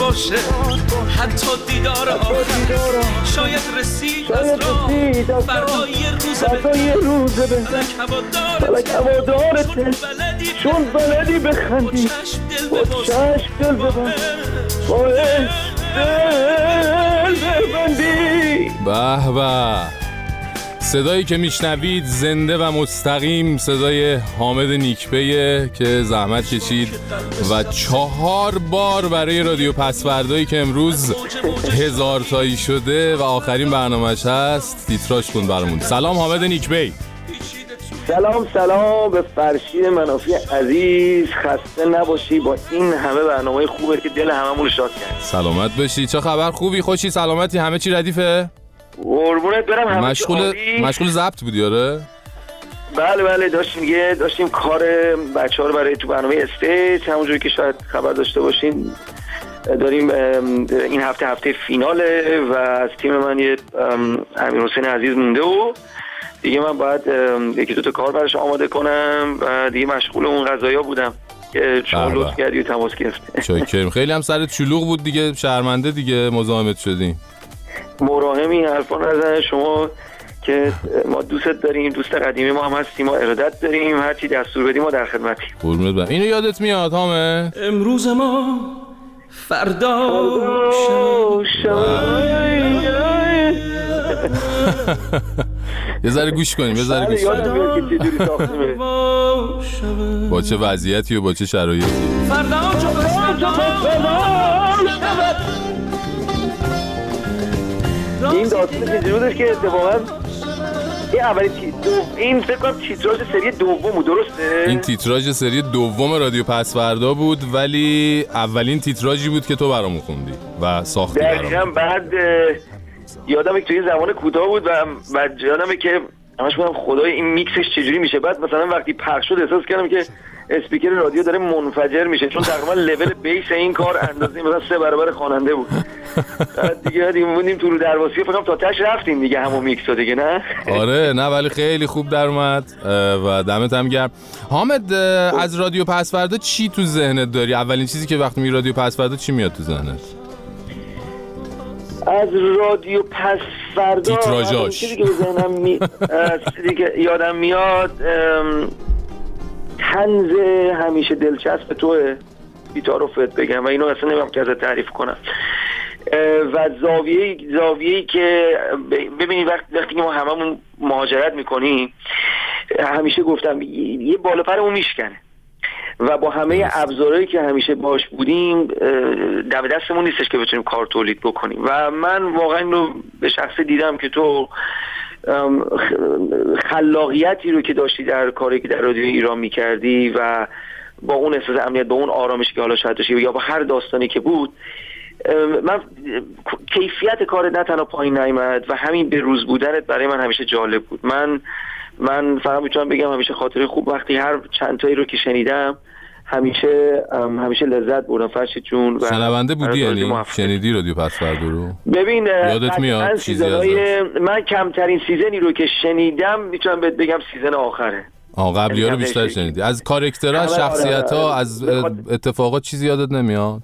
باشه، حتی دیدار آخر شاید رسید از راه فردا یه روز بهتر فلک هوادارته، چون بلدی بخندی با چشم دل ببند، با عشق دل ببندی. به به، صدایی که میشنوید زنده و مستقیم صدای حامد نیکپیه که زحمت کشید و 4 بار برای رادیو پسوردایی که امروز 1000 تایی شده و آخرین برنامه‌اش هست تیتراژ کن برامون. سلام حامد نیکپی. سلام به فرشید منافی عزیز، خسته نباشی با این همه برنامه خوبه که دل هممون رو شاد کرد. سلامت باشی. چه خبر؟ خوبی؟ خوشی؟ سلامتی؟ همه چی ردیفه؟ قربونت برم. همه مشغول ضبط بودی؟ آره بله داشتیم کار بچه‌ها رو برای تو برنامه استیج، همونجوری که شاید خبر داشته باشین داریم این هفته فیناله و از تیم من یه امیرحسین عزیز مونده و دیگه من باید یکی دو تا کار براش آماده کنم و دیگه مشغول اون قضایا بودم که شما لطف کردی و تماس گرفتی. شکرم. خیلی هم سرت شلوغ بود دیگه، شرمنده دیگه مزاحمت شدیم. مراهمی حرفا نزن شما که ما دوستت داریم، دوست قدیمی ما هم هستیم، ما ارادت داریم، هر چی دستور بدیم ما در خدمتیم. قربونت برم. اینو یادت میاد حامد؟ امروز ما فردا یه ذره گوش کنیم. با چه وضعیتی و با چه شرایطی این داستان چجوری بودش که اتفاقا این فکر کنم تیتراژ سری دوم بود، درسته؟ این تیتراژ سری دوم رادیو پسوردا بود، ولی اولین تیتراژی بود که تو برامون خوندی و ساختی برامون. دقیقاً. بعد یادمه که توی زمان کوتاه بود و یادمه که همش گفتم خدای این میکسش چجوری میشه. بعد مثلا وقتی پخش شد احساس کردم که اسپیکر رادیو داره منفجر میشه، چون تقریبا لول بیس این کار اندازه مثلا 3 برابر خواننده بود. دیگه موندیم تو رو درواسی، فکر کنم تا تاش رفتیم دیگه همون میکس رو دیگه. نه آره نه، ولی خیلی خوب در اومد و دمت هم گرم. حامد، از رادیو پسوردا چی تو ذهنت داری؟ اولین چیزی که وقتی میگی رادیو پسوردا چی میاد تو ذهنت؟ از رادیو پسوردا تیتراژاش چیزی که به ذهنم چیزی که یادم میاد طنز همیشه دلچسب توه، بی‌تعارفت بگم و اینو اصلا نمی‌خوام که ازت تعریف کنم. و زاویه‌ای که ببینید وقتی ما هممون مهاجرت میکنیم، همیشه گفتم یه بالا پرمون میشکنه و با همه ابزارهایی که همیشه باش بودیم دم دستمون نیستش که بتونیم کار تولید بکنیم. و من واقعا اینو به شخص دیدم که تو خلاقیتی رو که داشتی در کاری که در رادیو ایران میکردی و با اون احساس امنیت، با اون آرامشی که حالا شاید داشتی یا با هر داستانی که بود، من کیفیت کارت نه تنها پایین نیامد و همین به روز بودنت برای من همیشه جالب بود. من فقط میتونم بگم همیشه خاطره خوب وقتی هر چند تایی رو که شنیدم همیشه لذت بردم. فرشید جون شنونده بودی؟ یعنی شنیدی رادیو پسوردا رو؟ ببین یادت میاد چیزی من کمترین سیزنی رو که شنیدم میتونم بهت بگم سیزن آخره. قبلی ها رو بیشتر شنیدی. از کاراکترها، شخصیت‌ها، از اتفاقات چیزی یادت نمیاد؟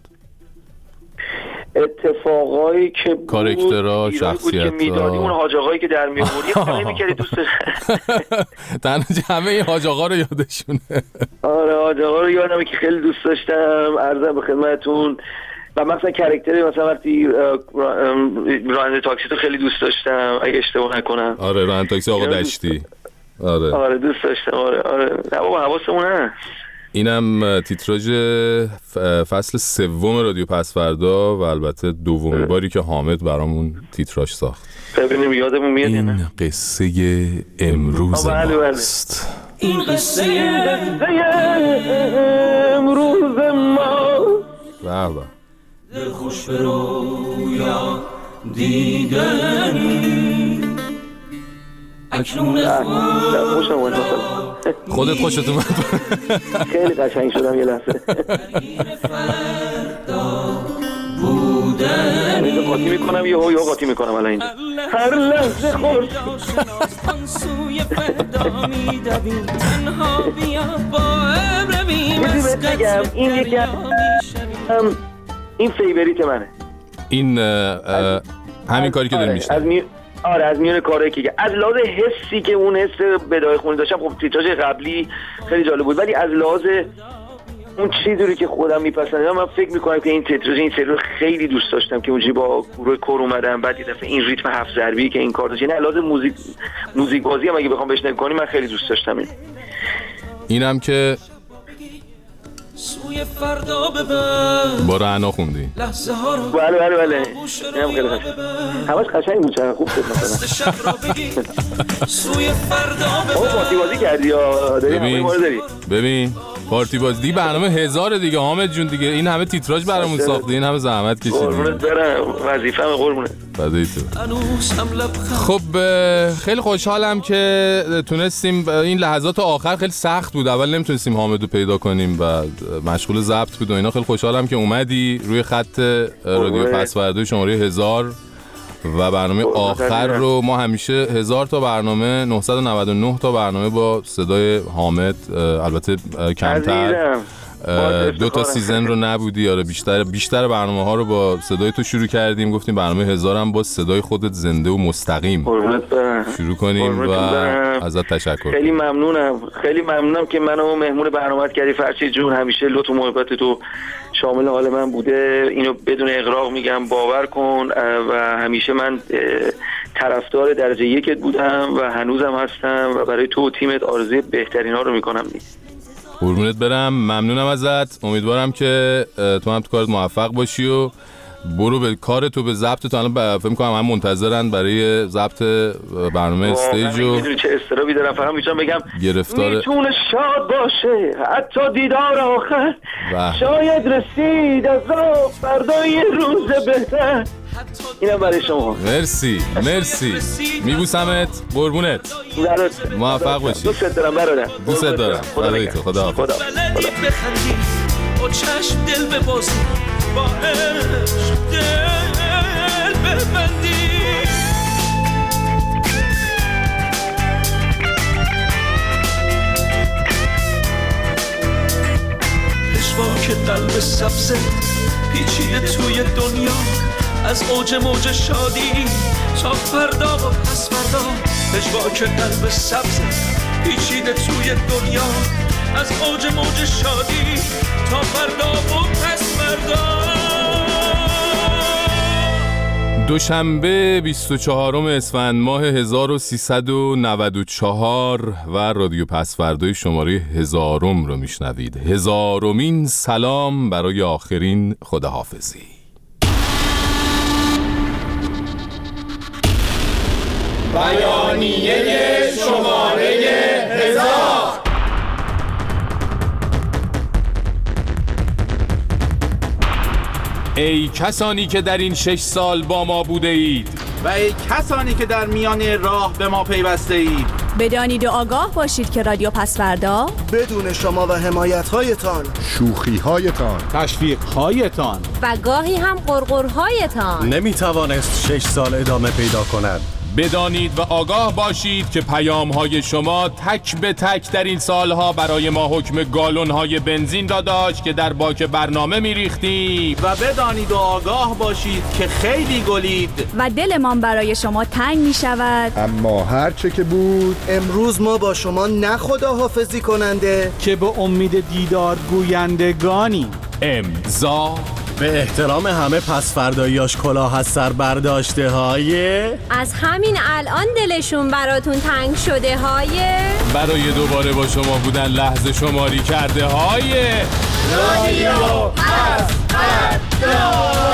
اتفاقایی که بود، کاراکترها، شخصیت‌ها، اون حاج آقایی که در می‌آوردی خیلی می‌کردی دوستش. همه این حاج آقا رو یادشونه. آره حاج آقا رو یادمه که خیلی دوست داشتم، عرضم به خدمتتون. و مثلا کاراکتری مثلا وقتی راننده تاکسی تو خیلی دوست داشتم اگه اشتباه نکنم. آره راننده تاکسی آقا دشتی. آره دوست داشتم. آره نه بابا حواسمون هست. اینم تیتراژ فصل 3 رادیو پسوردا و البته دومین باری که حامد برامون تیتراژ ساخت. ببینیم یادمون میاد یا نه. این قصه امروز ماست. این قصه امروز ما. بابا دل خوش به رویا دیدنی اکنون خودت خوشت اومد؟ خیلی قشنگ شدم یه لحظه. بودنی قاطی میکنم یا قاطی میکنم الان اینجا هر لحظه خوش سوی فردا میدویم تنها بیا با ابر میمسکت این یکی این فیوریت منه. این همین کاری که داری میشنم. از میون کارهایی که از لحاظ حسی که اون حس بدای خونی داشتم، خب تیتراژ قبلی خیلی جالب بود، ولی از لحاظ اون چیزی که خودم میپسندم، من فکر میکنم که این تیتراژ این سری خیلی دوست داشتم که اونجوری با گروه کور اومدم، بعد یه دفعه این ریتم 7 ضربی که این کار داشت، یعنی از لحاظ موزیک بازی هم اگه بخوام بهش نگاه کنیم من خیلی دوست داشتم. اینم که سوی فردا ببر با رعنا خوندی. لحظه ها رو بله اینم خیلی قشنگ، همش قشنگ بود، چقدر خوب شد مثلا. سوی فردا ببر پارتی بازی کردی یا داری؟ ببین پارتی بازی برنامه 1000 دیگه حامد جون دیگه، این همه تیتراژ برامون ساختی، این همه زحمت کشیدی. قربونت برم، وظیفه‌م قربونت. خب خیلی خوشحالم که تونستیم. این لحظات آخر خیلی سخت بود، اول نمیتونستیم حامدو پیدا کنیم و مشغول ضبط بود و اینا. خیلی خوشحالم که اومدی روی خط رادیو پسوردهای شماره 1000 و برنامه آخر رو ما همیشه 1000 تا برنامه، 999 تا برنامه با صدای حامد، البته کمتر 2 تا سیزن رو نبودی. آره بیشتر برنامه ها رو با صدای تو شروع کردیم، گفتیم برنامه 1000 هم با صدای خودت زنده و مستقیم شروع کنیم و ازت تشکر. خیلی ممنونم که منو مهمون برنامه‌ات کردی فرشید جون. همیشه لطف و محبت تو شامل حال من بوده، اینو بدون اغراق میگم، باور کن. و همیشه من طرفدار درجه 1 بودم و هنوزم هستم و برای تو و تیمت آرزوی بهترین ها رو میکنم. قربونت برم، ممنونم ازت. امیدوارم که تو هم تو کارت موفق باشی و برو به کار تو، به ضبط تو. الان فکر می‌کنم هم منتظرن برای ضبط برنامه استیج و میدونی چه استرابی دارم. فقط میتونم بگم میتونه شاد باشه حتی دیدار آخر، شاید رسید از فردای روز بهتر. اینم برای شما. مرسی میبوسمت، قربونت، موفق باشی. دوست دارم برادر، دوست دارم. خدا با چشم دل ببازی، با عشق دل ببندی. پشواک قلب سبزت پیچیده توی دنیا، از اوج موج شادی تا فردا و پس فردا. پشواک قلب سبزت پیچیده توی دنیا، از اوج موج شادی تا فردا و پس فردا. دوشنبه 24 اسفند ماه 1394 و رادیو پسوردهای شماره 1000 رو میشنوید. 1000مین سلام برای آخرین خداحافظی. بیانیه شماره 1000. ای کسانی که در این 6 سال با ما بوده اید و ای کسانی که در میان راه به ما پیوسته اید، بدانید و آگاه باشید که رادیو پسوردا بدون شما و حمایت‌هایتان، شوخی‌هایتان، تشویق‌هایتان و گاهی هم غرغرهایتان نمیتوانست 6 سال ادامه پیدا کند. بدانید و آگاه باشید که پیام‌های شما تک به تک در این سالها برای ما حکم گالون‌های بنزین را داشت که در باک برنامه می‌ریختیم. و بدانید و آگاه باشید که خیلی گلید و دلمان برای شما تنگ می‌شود. اما هر چه که بود، امروز ما با شما نه خداحافظی کننده که به امید دیدار گویندگانی. امضا به احترام همه پسفرداییاش کلاه از سر برداشته های، از همین الان دلشون براتون تنگ شده های، برای دوباره با شما بودن لحظه شماری کرده های رادیو پسوردا.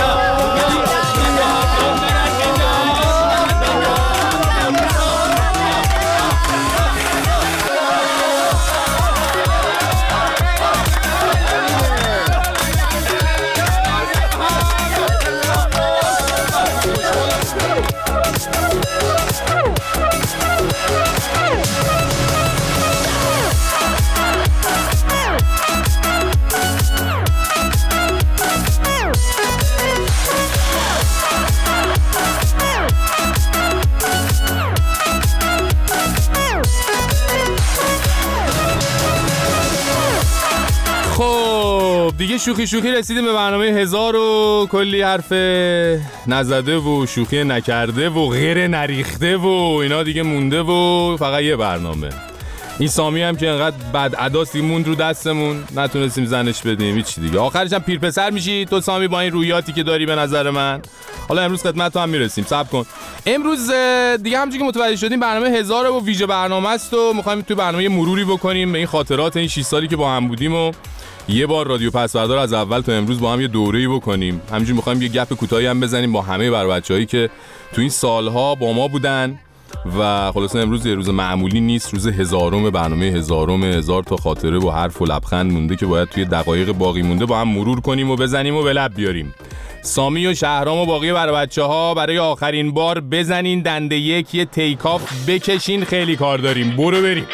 خب دیگه شوخی رسیدیم به برنامه 1000 و کلی حرف نزده و شوخی نکرده و غیر نریخته و اینا دیگه مونده و فقط یه برنامه. این سامی هم که انقدر بد عداسی موند رو دستمون نتونستیم زنش بدیم هیچ دیگه. آخرش هم پیرپسر میشی تو سامی با این رویاتی که داری به نظر من. حالا امروز خدمت تو هم میرسیم، صبر کن. امروز دیگه همونجوری که متوجه شدیم برنامه 1000 و ویژه برنامه است و می‌خوایم توی برنامه مروری بکنیم به این خاطرات این 6 سالی که با هم بودیم و یه بار رادیو پسوردار از اول تا امروز با هم یه دوره‌ای بکنیم. همینجوری می‌خوایم یه گپ کوتاهی هم بزنیم با همه بچه‌هایی که تو این سال‌ها با ما بودن و خلاصه امروز یه روز معمولی نیست، روز 1000م برنامه 1000 تا خاطره و حرف و لبخند مونده که باید توی دقایق باقی مونده با هم مرور کنیم و بزنیم و به لب بیاریم. سامی و شهرام و باقی بچه‌ها برای آخرین بار بزنین دنده یک، یه تیکاف بکشین، خیلی کار داریم، برو بریم.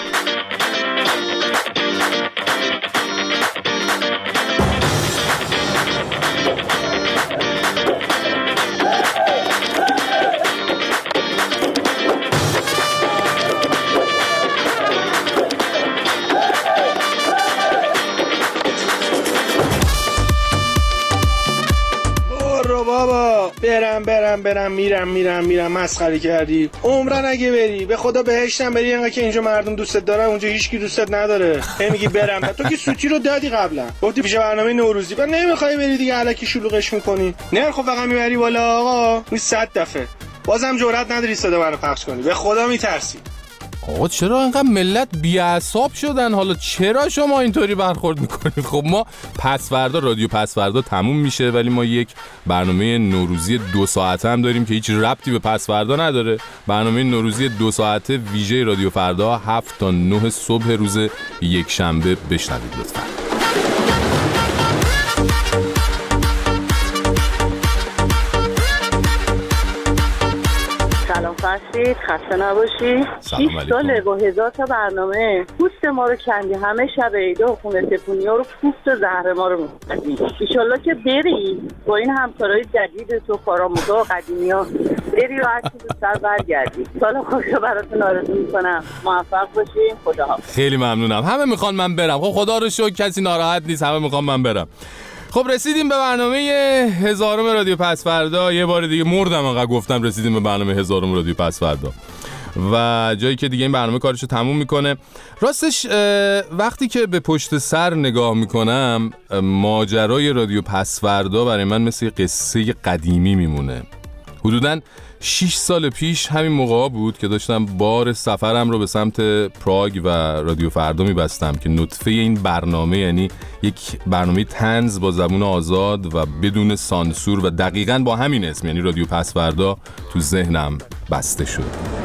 برم میرم مسخره کردی. عمرن اگه بری به خدا بهشتم بری، انقدر که اینجا مردم دوستت دارن اونجا هیچکی دوستت نداره. میگی برم، تو که سوتی رو دادی قبلا، گفتی پیش برنامه نوروزی، بعد نمیخوای بری دیگه، الکی شلوغش میکنی. نه خب فقط میبری بالا آقا، می 100 دفعه بازم جرئت نداری صدا منو پخش کنی، به خدا میترسی. آقا چرا اینقدر ملت بی‌اعصاب شدن؟ حالا چرا شما اینطوری برخورد میکنید؟ خب ما پسوردا رادیو پسوردا تموم میشه ولی ما یک برنامه نوروزی 2 ساعته هم داریم که هیچ ربطی به پسوردا نداره. برنامه نوروزی 2 ساعته ویژه رادیو فردا 7 تا 9 صبح روز یک شنبه بشنوید لطفاً. سلام فرشید، خسته نباشی. 6 ساله با 1000 تا برنامه پوست ما رو کندی، همه شب عیده و خونه تکونی ها رو پوست زهر ما رو می‌کنی. ایشالله که بری با این همکارای جدید تو کارآموزا و قدیمی ها بری و هرچی دوست‌تر برگردی. سال خوشی براتون آرزو می‌کنم، موفق باشین. خداحافظ. خیلی ممنونم. همه میخوان من برم. خب خدا رو شکر کسی ناراحت نیست، همه میخوان من برم. خب رسیدیم به برنامه 1000 رادیو پسوردا. یه بار دیگه مردم انقدر گفتم رسیدیم به برنامه 1000 رادیو پسوردا و جایی که دیگه این برنامه کارشو تموم میکنه. راستش وقتی که به پشت سر نگاه میکنم ماجرای رادیو پسوردا برای من مثل قصه قدیمی میمونه. حدوداً 6 سال پیش همین موقع بود که داشتم بار سفرم رو به سمت پراگ و رادیو فردا میبستم که نطفه این برنامه، یعنی یک برنامه طنز با زبون آزاد و بدون سانسور و دقیقاً با همین اسم، یعنی رادیو پسوردا، تو ذهنم بسته شد.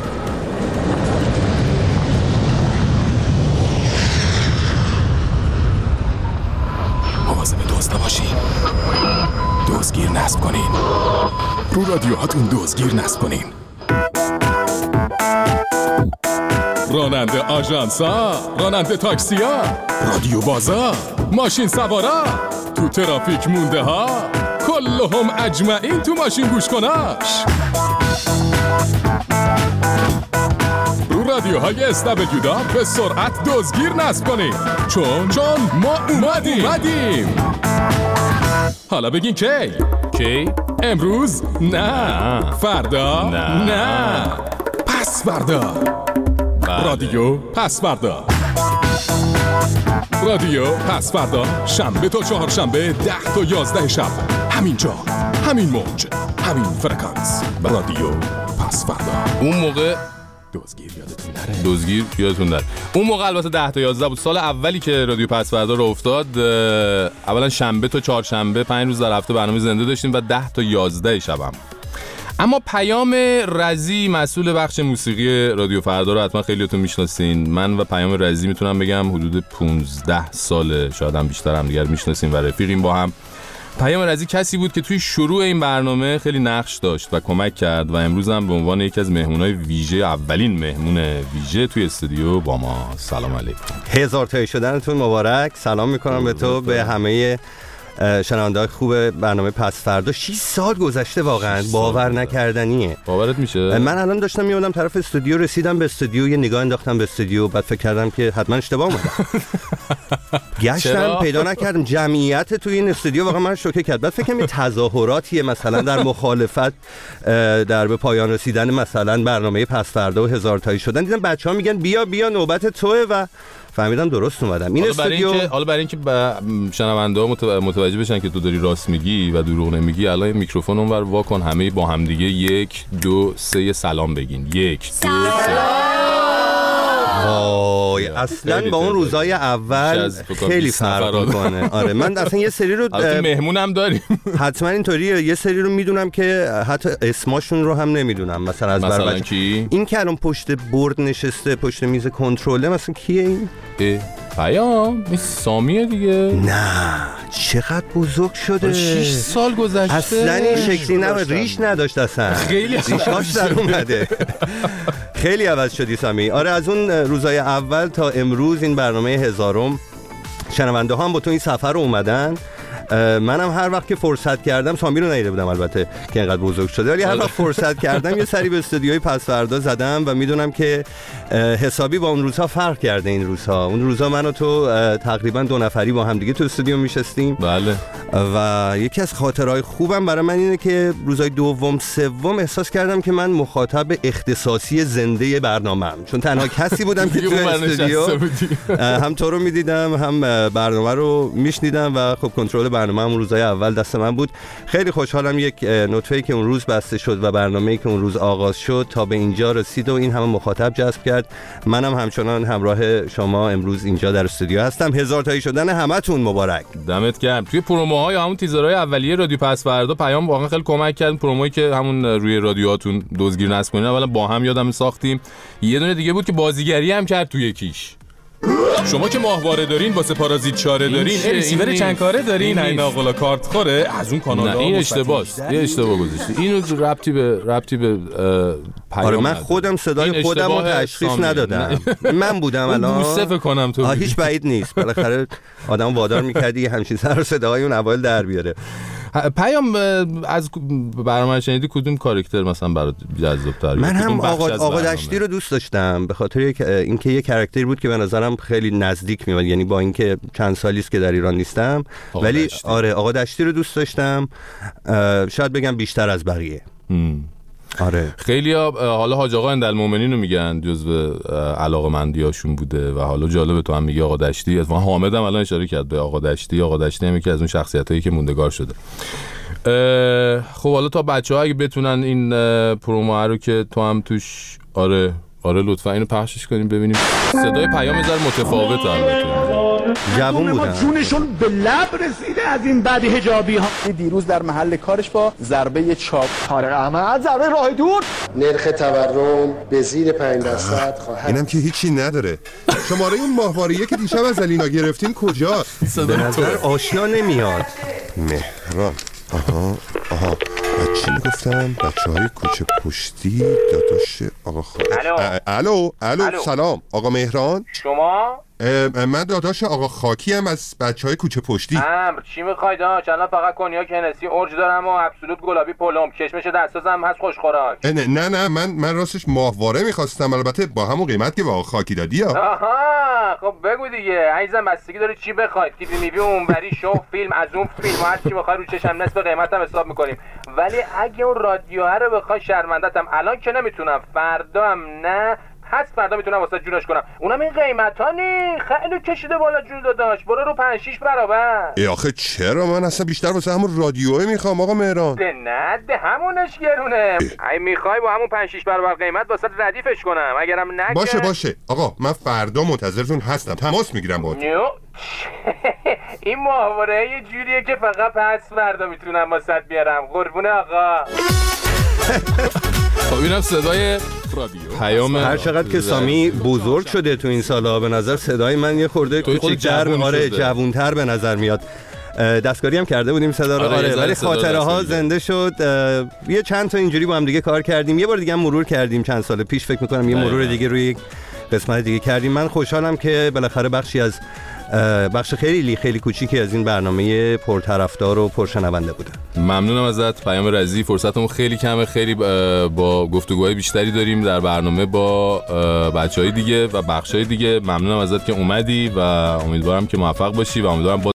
مواظب دوست باشین، دوزگیر نصب کنین، رو رادیوهاتون دوزگیر نصب کنین. راننده آژانسا، راننده تاکسیا، رادیو بازا، ماشین سوارا، تو ترافیک مونده ها، کلهم اجمعین تو ماشین گوش کناش. رو رادیوهای استبگیدا به سرعت دوزگیر نصب کنین، چون ما اومدیم. حالا بگین کی؟ امروز؟ نه. فردا؟ نه. پس فردا. رادیو پس فردا. رادیو پس فردا شنبه تا چهارشنبه 10 تا 11 شب، همینجا، همین موج، همین فرکانس. رادیو پس فردا. اون موقع دوزگیر یادتون نره. اون موقع البته 10 تا 11 بود. سال اولی که رادیو پسوردا رو افتاد، اولا شنبه تا چهارشنبه 5 روز در هفته برنامه زنده داشتیم و 10 تا 11 شبم. اما پیام رزی مسئول بخش موسیقی رادیو فردا رو حتما خیلیاتون میشناسین. من و پیام رزی میتونم بگم حدود 15 ساله، شاید هم بیشتر، هم دیگر میشناسیم و رفیقیم با هم. پیام رزی کسی بود که توی شروع این برنامه خیلی نقش داشت و کمک کرد و امروز هم به عنوان یکی از مهمونای ویژه، اولین مهمون ویژه توی استودیو با ما. سلام علیکم. 1000 تایی شدنتون مبارک. سلام میکنم به تو، به همه شنونده‌های خوب برنامه پس فردا. 6 سال گذشته، واقعا باور نکردنیه. باورت میشه؟ من الان داشتم میومدم طرف استودیو، رسیدم به استودیو، یه نگاه انداختم به استودیو، بعد فکر کردم که حتما اشتباه اومدم. گشتم پیدا نکردم. جمعیت توی این استودیو واقعا من شوکه کرد. بعد فکر کنم تظاهراتیه مثلا در مخالفت در به پایان رسیدن مثلا برنامه پس فردا و 1000 تایی شدن. دیدم بچه‌ها میگن بیا نوبت توئه و فهمیدم درست اومدم. این استودیو حالا برای اینکه شنونده‌ها متوجه بشن که تو داری راست میگی و دروغ نمیگی، الان میکروفون اونور واکن، همه با هم دیگه 1 2 3 سلام بگین. 1 2 3. وای اصلا با اون روزای اول خیلی فرق میکنه. آره من اصلا یه سری رو مهمونم داریم حتما اینطوریه، یه سری رو میدونم که حتی اسمشون رو هم نمیدونم. مثلا از مثلا کی؟ این که الان پشت برد نشسته، پشت میز کنترله، مثلا کیه این؟ پیام این سامیه دیگه. نه چقدر بزرگ شده، 6 سال گذشته. اصلا این شکلی نبود، ریش نداشت اصلا، خیلی ریشاش در اومده. خیلی عوض شدی سامی. آره از اون روزای اول تا امروز این برنامه 1000م شنونده ها هم با تو این سفر رو اومدن. منم هر وقت که فرصت کردم، سامی رو ندیده بودم البته که اینقدر بزرگ شده، ولی هر وقت فرصت کردم یه سری به استودیوی پس فردا زدم و میدونم که حسابی با اون روزها فرق کرده. این روزها، اون روزها من و تو تقریبا 2 نفری با هم دیگه تو استودیو میشستیم. بله. و یکی از خاطرهای خوبم برای من اینه که روزهای دوم سوم احساس کردم که من مخاطب اختصاصی زنده برنامه‌ام، چون تنها کسی بودم که تو استودیو هم تو رو میدیدم هم برنامه رو میشنیدم و خب کنترل برنامه هم روزهای اول دست من بود. خیلی خوشحالم یک نطفه‌ای که اون روز بسته شد و برنامه‌ای که اون روز آغاز شد تا به اینجا رسید و این همه مخاطب جذب کرد. منم همچنان همراه شما امروز اینجا در استودیو هستم. 1000 تایی شدن همتون مبارک. دمت گرم. توی پروموهای همون تیزرهای اولیه رادیو پس فردا پیام واقعا خیلی کمک کرد. پرومویی که همون روی رادیوهاتون دزگیر نصب کنین اولا با هم یادم ساختیم. یه دونه دیگه بود که بازیگری هم کرد توی یکیش. شما که ماهواره دارین واسه پارازیت چاره دارین، ریسیور چند کاره دارین، این ناقلا کارت خوره از اون کانال‌ها. این اشتباهه، یه اشتباه گذاشتی. اینو ربطی به پیام. آره من خودم صدای خودم رو تشخیص ندادم. من بودم الان. بوسه فکر کنم تو. هیچ بعید نیست. بالاخره آدم وادار می‌کردی همین سر صدای اون اول در بیاره. پیام از برنامه شنیدی کدوم کاراکتر مثلا برات جذاب‌تره؟ من هم آقا دشتی رو دوست داشتم به خاطر اینکه یه کاراکتری بود که به نظرم خیلی نزدیک میاد، یعنی با اینکه چند سالی است که در ایران نیستم ولی آره آقا دشتی رو دوست داشتم، شاید بگم بیشتر از بقیه. آره خیلی حالا حاج آقا اندالمومنین رو میگن جزو علاقه‌مندیاشون بوده و حالا جالبه تو هم میگی آقا دشتی. از حامد هم الان اشاره کرد به آقا دشتی. آقا دشتی هم یکی از اون شخصیتایی که موندگار شده. خب حالا تا بچه‌ها اگه بتونن این پرومو رو که تو هم توش آره لطفا اینو پخشش کنیم ببینیم. صدای پیام یه ذره متفاوته البته. جوون بودن. جونشون به لب رسیده از این بعد حجابی ها. دیروز در محل کارش با ضربه چاپ طارق احمد ضربه راه دور. نرخ تورم به زیر 5% خواهد. اینم که هیچی نداره. شماره اون ماهواریه که دیشب از علینا گرفتین کجاست؟ به نظر آشنا نمیاد. مهران. آها چی میگفتم؟ بچه‌های کوچه پشتی داداش آقا الو سلام آقا مهران. شما؟ من داداش آقا خاکی هم از بچه‌های کوچه پشتی. چی می‌خواید؟ الان فقط کنیاک هنسی اورج دارم و ابسولوت گلابی پلم، کشمش دستازم هست خوش خوراک. نه من راستش ماهواره می‌خواستم، البته با همون قیمت که با خاکی دادی. آها خب بگو دیگه عزیزم، بستگی داره چی بخواید. تیوی میوی اونوری شو فیلم از اون فیلم هر چی بخوای رو چشم نصف قیمتم حساب می‌کنیم. ولی اگه اون رادیو رو بخوای شرمنده‌ام الان که نمیتونم، فردا هم نه، پس فردا میتونم واسه جونش کنم. اونم این قیمتا نی خیلی کشیده بالا جون داداش. برو رو 5-6 برابر. آخه چرا؟ من اصلا بیشتر واسه همون رادیوی میخوام آقا مهران. نه همونش گرونه. ای میخوای با همون 5-6 برابر قیمت واسه ردیفش کنم. اگرم نه باشه آقا من فردا منتظرتون هستم، تماس میگیرم باهاتون. این محاوره یه جوریه که فقط پس فردا میتونم واسه بیارم. قربون آقا. خب اینم صدای پیام. هر چقدر که سامی بزرگ شده تو این سالها به نظر صدای من یه خورده جوون‌تر به نظر میاد. دستکاری هم کرده بودیم صدا رو ولی خاطره ها زنده شد. یه چند تا اینجوری با هم دیگه کار کردیم، یه بار دیگه هم مرور کردیم چند سال پیش فکر می‌کنم یه مرور دیگه روی یک قسمت دیگه کردیم. من خوشحالم که بالاخره بخشی از بخش خیلی خیلی کوچیکی از این برنامه پرطرفدار و پرشنونده بوده. ممنونم ازت پیام رضی. فرصتمون خیلی کمه، خیلی با گفتگوهای بیشتری داریم در برنامه با بچهای دیگه و بخشای دیگه. ممنونم ازت که اومدی و امیدوارم که موفق باشی و امیدوارم